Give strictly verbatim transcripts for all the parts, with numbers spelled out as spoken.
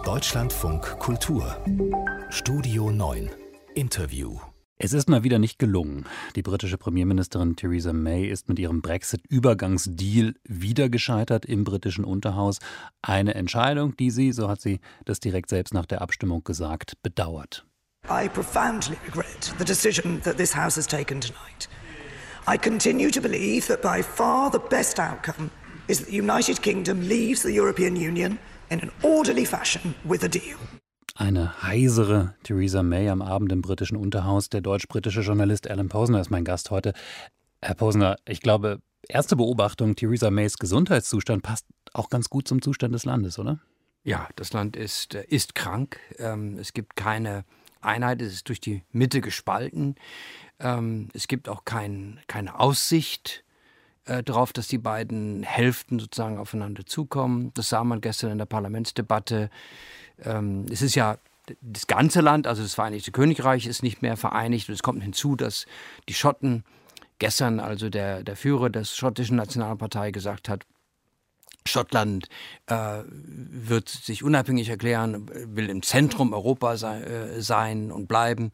Deutschlandfunk Kultur Studio neun Interview. Es ist mal wieder nicht gelungen. Die britische Premierministerin Theresa May ist mit ihrem Brexit-Übergangsdeal wieder gescheitert im britischen Unterhaus. Eine Entscheidung, die sie, so hat sie das direkt selbst nach der Abstimmung gesagt, bedauert. I profoundly regret the decision that this House has taken tonight. I continue to believe that by far the best outcome is that the United Kingdom leaves the European Union in an orderly fashion with a deal. Eine heisere Theresa May am Abend im britischen Unterhaus. Der deutsch-britische Journalist Alan Posner ist mein Gast heute. Herr Posner, ich glaube, erste Beobachtung, Theresa Mays Gesundheitszustand passt auch ganz gut zum Zustand des Landes, oder? Ja, das Land ist, ist krank. Es gibt keine Einheit, es ist durch die Mitte gespalten. Es gibt auch kein, keine Aussicht darauf, dass die beiden Hälften sozusagen aufeinander zukommen. Das sah man gestern in der Parlamentsdebatte. Es ist ja das ganze Land, also das Vereinigte Königreich, ist nicht mehr vereinigt. Und es kommt hinzu, dass die Schotten gestern, also der, der Führer der schottischen Nationalpartei gesagt hat, Schottland äh, wird sich unabhängig erklären, will im Zentrum Europas sei, äh, sein und bleiben.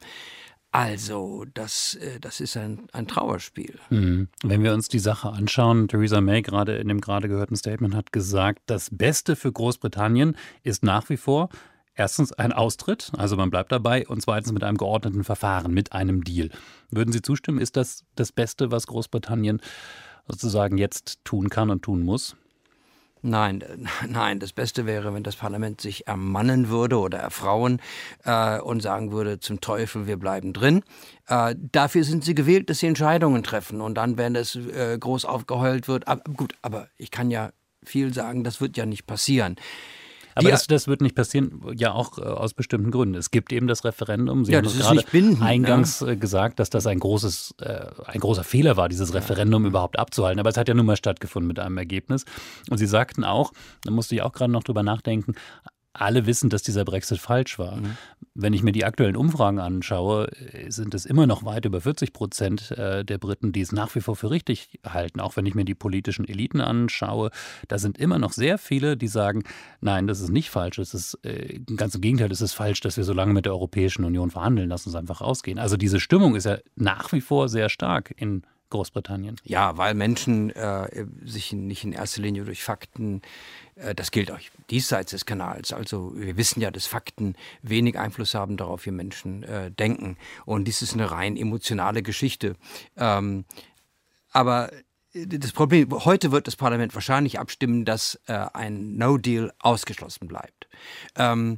Also, das, äh, das ist ein, ein Trauerspiel. Mhm. Wenn wir uns die Sache anschauen, Theresa May gerade in dem gerade gehörten Statement hat gesagt, das Beste für Großbritannien ist nach wie vor erstens ein Austritt, also man bleibt dabei, und zweitens mit einem geordneten Verfahren, mit einem Deal. Würden Sie zustimmen, ist das das Beste, was Großbritannien sozusagen jetzt tun kann und tun muss? Nein, nein, das Beste wäre, wenn das Parlament sich ermannen würde oder erfrauen äh, und sagen würde, zum Teufel, wir bleiben drin. Äh, dafür sind sie gewählt, dass sie Entscheidungen treffen und dann, wenn es äh, groß aufgeheult wird, aber, gut, aber ich kann ja viel sagen, das wird ja nicht passieren. Aber das, das wird nicht passieren, ja auch äh, aus bestimmten Gründen. Es gibt eben das Referendum. Sie ja, haben das ist gerade nicht bindend, eingangs ja. äh, gesagt, dass das ein großes, äh, ein großer Fehler war, dieses Referendum ja. überhaupt abzuhalten. Aber es hat ja nun mal stattgefunden mit einem Ergebnis. Und Sie sagten auch, da musste ich auch gerade noch drüber nachdenken, alle wissen, dass dieser Brexit falsch war. Mhm. Wenn ich mir die aktuellen Umfragen anschaue, sind es immer noch weit über vierzig Prozent der Briten, die es nach wie vor für richtig halten. Auch wenn ich mir die politischen Eliten anschaue, da sind immer noch sehr viele, die sagen, nein, das ist nicht falsch. Es ist äh, ganz im Gegenteil, es ist falsch, dass wir so lange mit der Europäischen Union verhandeln. Lass uns einfach rausgehen. Also diese Stimmung ist ja nach wie vor sehr stark in Großbritannien. Ja, weil Menschen äh, sich nicht in erster Linie durch Fakten, äh, das gilt auch diesseits des Kanals, also wir wissen ja, dass Fakten wenig Einfluss haben darauf, wie Menschen äh, denken. Und dies ist eine rein emotionale Geschichte. Ähm, aber das Problem, heute wird das Parlament wahrscheinlich abstimmen, dass äh, ein No-Deal ausgeschlossen bleibt. Ähm,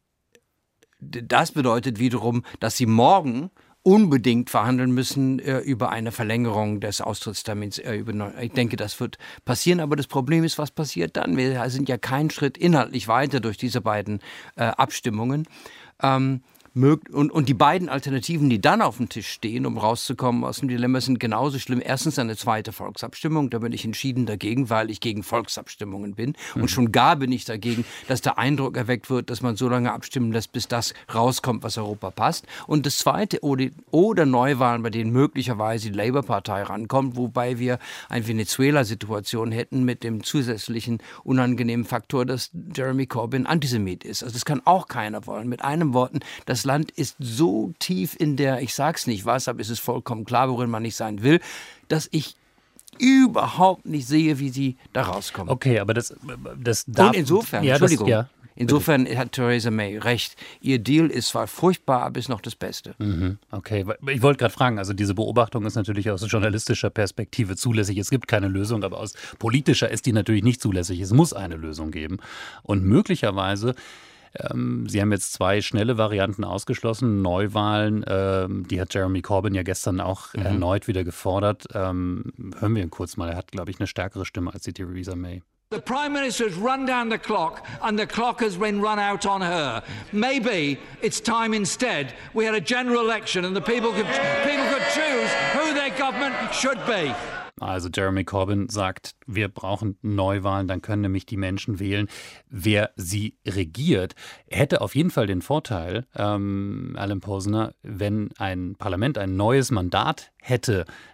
das bedeutet wiederum, dass sie morgen unbedingt verhandeln müssen äh, über eine Verlängerung des Austrittstermins. Äh, über, ich denke, das wird passieren, aber das Problem ist, was passiert dann? Wir sind ja keinen Schritt inhaltlich weiter durch diese beiden äh, Abstimmungen. Ähm, Und, und die beiden Alternativen, die dann auf dem Tisch stehen, um rauszukommen aus dem Dilemma, sind genauso schlimm. Erstens eine zweite Volksabstimmung. Da bin ich entschieden dagegen, weil ich gegen Volksabstimmungen bin. Und schon gar bin ich dagegen, dass der Eindruck erweckt wird, dass man so lange abstimmen lässt, bis das rauskommt, was Europa passt. Und das Zweite, oder, oder Neuwahlen, bei denen möglicherweise die Labour-Partei rankommt, wobei wir eine Venezuela-Situation hätten mit dem zusätzlichen unangenehmen Faktor, dass Jeremy Corbyn Antisemit ist. Also das kann auch keiner wollen. Mit einem Worten, das Das Land ist so tief in der, ich sag's nicht was, aber es ist vollkommen klar, worin man nicht sein will, dass ich überhaupt nicht sehe, wie sie da rauskommen. Okay, aber das, das darf... Und insofern, ja, Entschuldigung, das, ja, insofern hat Theresa May recht. Ihr Deal ist zwar furchtbar, aber ist noch das Beste. Mhm, okay, ich wollte gerade fragen, also diese Beobachtung ist natürlich aus journalistischer Perspektive zulässig. Es gibt keine Lösung, aber aus politischer ist die natürlich nicht zulässig. Es muss eine Lösung geben. Und möglicherweise... Sie haben jetzt zwei schnelle Varianten ausgeschlossen. Neuwahlen, ähm, die hat Jeremy Corbyn ja gestern auch mhm. erneut wieder gefordert. Ähm, hören wir ihn kurz mal. Er hat, glaube ich, eine stärkere Stimme als die Theresa May. The Prime Minister has run down the clock and the clock has been run out on her. Maybe it's time instead we had a general election and the people could, people could choose who their government should be. Also Jeremy Corbyn sagt, wir brauchen Neuwahlen, dann können nämlich die Menschen wählen, wer sie regiert. Hätte auf jeden Fall den Vorteil, ähm, Alan Posner, wenn ein Parlament ein neues Mandat hätte,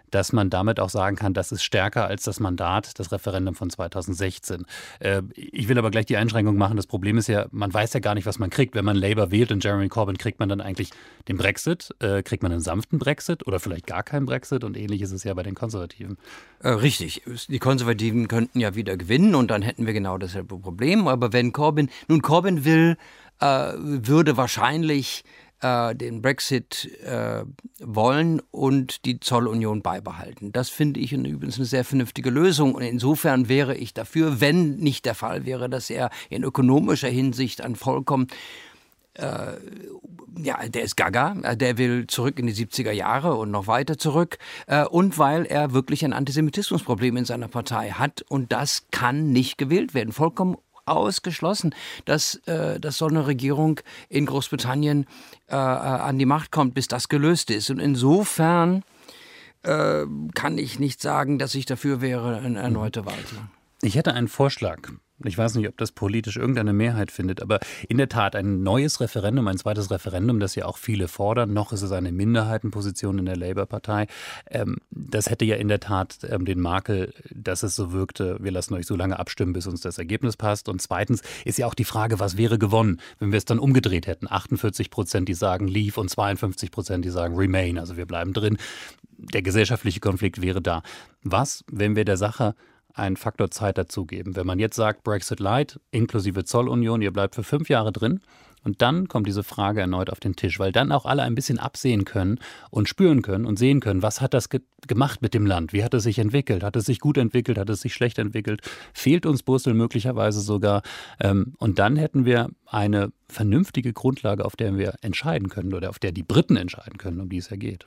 dass man damit auch sagen kann, das ist stärker als das Mandat, das Referendum von zweitausendsechzehn. Äh, ich will aber gleich die Einschränkung machen. Das Problem ist ja, man weiß ja gar nicht, was man kriegt. Wenn man Labour wählt und Jeremy Corbyn, kriegt man dann eigentlich den Brexit? Äh, kriegt man einen sanften Brexit oder vielleicht gar keinen Brexit? Und ähnlich ist es ja bei den Konservativen. Äh, richtig. Die Konservativen könnten ja wieder gewinnen und dann hätten wir genau dasselbe Problem. Aber wenn Corbyn, nun Corbyn will, äh, würde wahrscheinlich äh, den Brexit äh, wollen und die Zollunion beibehalten. Das finde ich übrigens eine sehr vernünftige Lösung. Und insofern wäre ich dafür, wenn nicht der Fall wäre, dass er in ökonomischer Hinsicht ein vollkommen Äh, ja, der ist gaga, der will zurück in die siebziger Jahre und noch weiter zurück äh, und weil er wirklich ein Antisemitismusproblem in seiner Partei hat und das kann nicht gewählt werden. Vollkommen ausgeschlossen, dass, äh, dass so eine Regierung in Großbritannien äh, an die Macht kommt, bis das gelöst ist. Und insofern äh, kann ich nicht sagen, dass ich dafür wäre, eine erneute Wahl zu machen. Ich hätte einen Vorschlag. Ich weiß nicht, ob das politisch irgendeine Mehrheit findet, aber in der Tat ein neues Referendum, ein zweites Referendum, das ja auch viele fordern. Noch ist es eine Minderheitenposition in der Labour-Partei. Ähm, das hätte ja in der Tat ähm, den Makel, dass es so wirkte, wir lassen euch so lange abstimmen, bis uns das Ergebnis passt. Und zweitens ist ja auch die Frage, was wäre gewonnen, wenn wir es dann umgedreht hätten. achtundvierzig Prozent, die sagen Leave und zweiundfünfzig Prozent, die sagen Remain, also wir bleiben drin. Der gesellschaftliche Konflikt wäre da. Was, wenn wir der Sache einen Faktor Zeit dazugeben? Wenn man jetzt sagt, Brexit Light inklusive Zollunion, ihr bleibt für fünf Jahre drin und dann kommt diese Frage erneut auf den Tisch, weil dann auch alle ein bisschen absehen können und spüren können und sehen können, was hat das ge- gemacht mit dem Land? Wie hat es sich entwickelt? Hat es sich gut entwickelt? Hat es sich schlecht entwickelt? Fehlt uns Brüssel möglicherweise sogar? Ähm, und dann hätten wir eine vernünftige Grundlage, auf der wir entscheiden können oder auf der die Briten entscheiden können, um die es ja geht.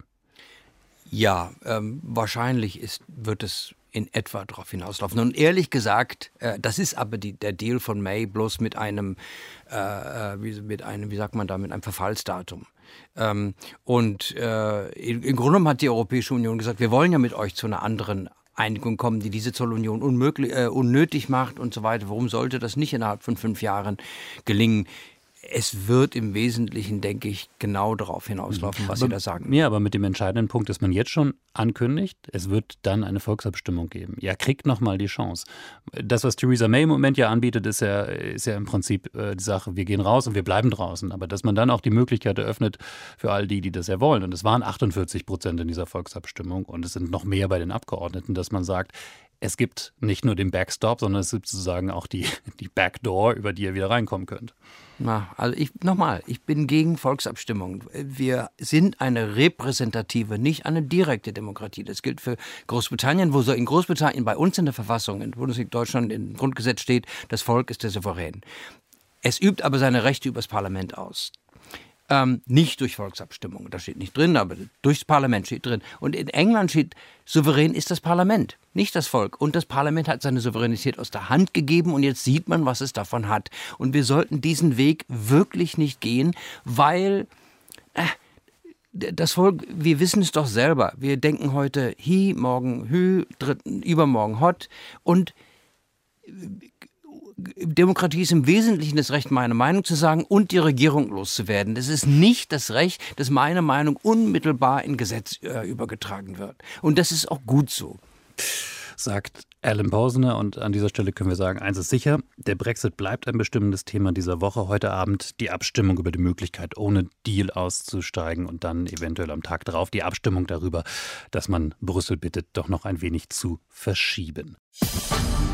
Ja, ähm, wahrscheinlich ist, wird es in etwa darauf hinauslaufen. Und ehrlich gesagt, äh, das ist aber die, der Deal von May bloß mit einem, äh, wie, mit einem, wie sagt man da, mit einem Verfallsdatum. Ähm, und äh, im Grunde genommen hat die Europäische Union gesagt, wir wollen ja mit euch zu einer anderen Einigung kommen, die diese Zollunion unmöglich, äh, unnötig macht und so weiter. Warum sollte das nicht innerhalb von fünf Jahren gelingen? Es wird im Wesentlichen, denke ich, genau darauf hinauslaufen, was aber, Sie da sagen. Ja, aber mit dem entscheidenden Punkt, dass man jetzt schon ankündigt, es wird dann eine Volksabstimmung geben. Ja, kriegt nochmal die Chance. Das, was Theresa May im Moment ja anbietet, ist ja, ist ja im Prinzip äh, die Sache, wir gehen raus und wir bleiben draußen. Aber dass man dann auch die Möglichkeit eröffnet für all die, die das ja wollen. Und es waren achtundvierzig Prozent in dieser Volksabstimmung und es sind noch mehr bei den Abgeordneten, dass man sagt, es gibt nicht nur den Backstop, sondern es gibt sozusagen auch die, die Backdoor, über die ihr wieder reinkommen könnt. Na, also ich nochmal, ich bin gegen Volksabstimmungen. Wir sind eine repräsentative, nicht eine direkte Demokratie. Das gilt für Großbritannien, wo so in Großbritannien bei uns in der Verfassung, in Bundesrepublik Deutschland, im Grundgesetz steht, das Volk ist der Souverän. Es übt aber seine Rechte übers Parlament aus. Ähm, nicht durch Volksabstimmung, das steht nicht drin, aber durchs Parlament steht drin. Und in England steht, souverän ist das Parlament, nicht das Volk. Und das Parlament hat seine Souveränität aus der Hand gegeben und jetzt sieht man, was es davon hat. Und wir sollten diesen Weg wirklich nicht gehen, weil äh, das Volk, wir wissen es doch selber. Wir denken heute Hi, morgen Hü, dritten, übermorgen Hot und Demokratie ist im Wesentlichen das Recht, meine Meinung zu sagen und die Regierung loszuwerden. Das ist nicht das Recht, dass meine Meinung unmittelbar in Gesetz äh, übergetragen wird. Und das ist auch gut so. Sagt Alan Posner, und an dieser Stelle können wir sagen, eins ist sicher, der Brexit bleibt ein bestimmendes Thema dieser Woche. Heute Abend die Abstimmung über die Möglichkeit, ohne Deal auszusteigen und dann eventuell am Tag darauf die Abstimmung darüber, dass man Brüssel bittet, doch noch ein wenig zu verschieben.